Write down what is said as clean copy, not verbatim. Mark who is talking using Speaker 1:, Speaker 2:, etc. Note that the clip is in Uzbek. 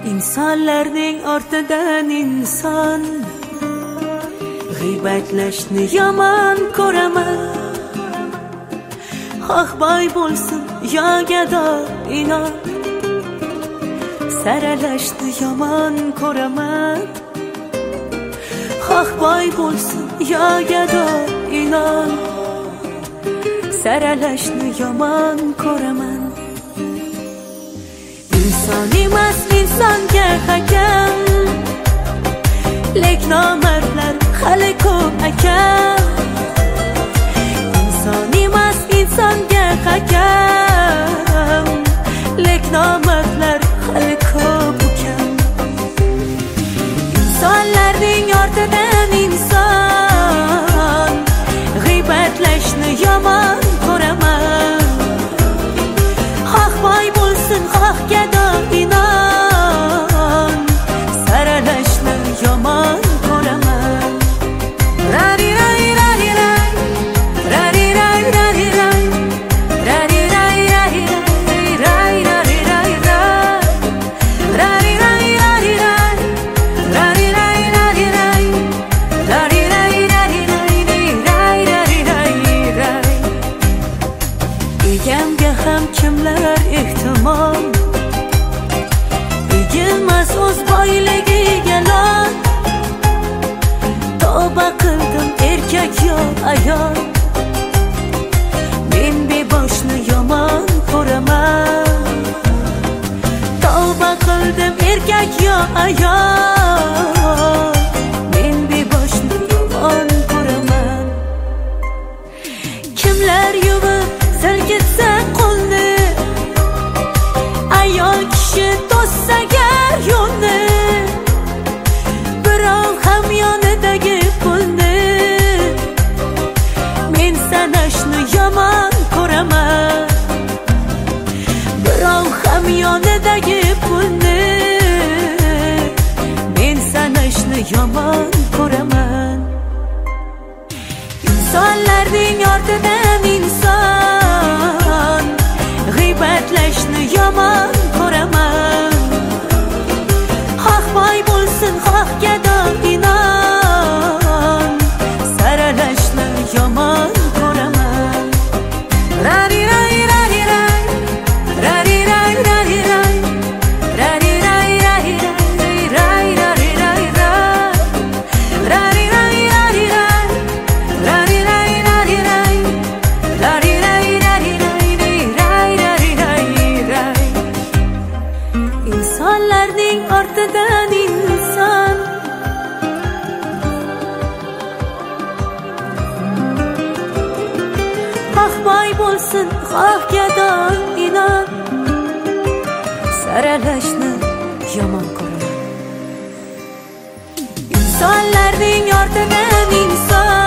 Speaker 1: İnsanlarning ortidan inson g'iybatlashni yomon ko'raman. Xoh boy bo'lsin yo gado inon, saralashni yomon ko'raman. Xoh boy bo'lsin yo gado inon, saralashni yomon ko'raman. İnson emas insonga hakam, lek nomardlar hali ko'p akam. İnson emas insonga hakam, lek nomardlar hali ko'p ukam. İnsonlarning ortidan inson g'iybatlashni yomon ko'raman. Xoh boy bo'lsin xoh gado inon, saralashni yomon ko'raman. Rari ray rari ray, rari ray rari ray, rari ray rari ray, rari ray rari ray, rari ray rari ray, rari ray rari ray, rari ray rari ray, rari ray ray. Egamga ham kimlar ehtimol, egilmas o'z boyligiga lol. Tavba qildim erkak yo ayol, men beboshni yomon ko'raman. Tavba qildim erkak yo ayol, men beboshni yomon ko'raman. Kimlar yuvib silkitsa qo'lni, ayol kishi to'ssa gar yo'lni, birov ham yonidagi pulni men sanashni yomon ko'raman. Birov ham yonidagi pulni men sanashni yomon ko'raman. İnsonlarning ortidan inson g'iybatlashni yomon ko'raman. Xoh boy bo'lsin xoh gado inon, saralashni yomon ko'raman. Rari ray rari ray, rari ray rari ray, rari ray rari ray, rari ray ray, rari ray rari ray, rari ray rari ray, rari ray rari ray, rari ray ray. İnsonlarning ortidan inson xoh boy bo'lsin xoh gado inon, saralashni yomon ko'raman. İnsonlarning ortidan inson